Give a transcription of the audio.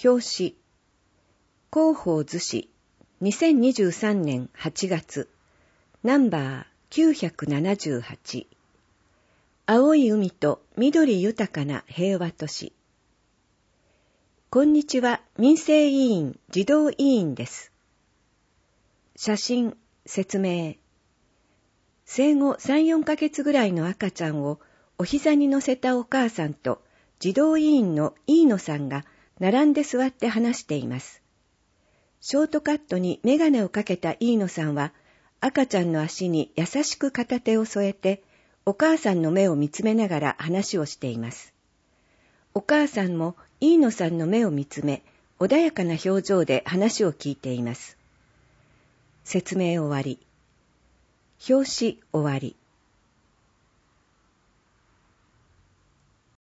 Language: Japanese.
表紙。広報図紙。2023年8月。ナンバー978。青い海と緑豊かな平和都市。こんにちは、民生委員、児童委員です。写真、説明。生後3、4ヶ月ぐらいの赤ちゃんをお膝に乗せたお母さんと児童委員の飯野さんが並んで座って話しています。ショートカットにメガネをかけた飯野さんは赤ちゃんの足に優しく片手を添えてお母さんの目を見つめながら話をしています。お母さんも飯野さんの目を見つめ穏やかな表情で話を聞いています。説明終わり。表紙終わり。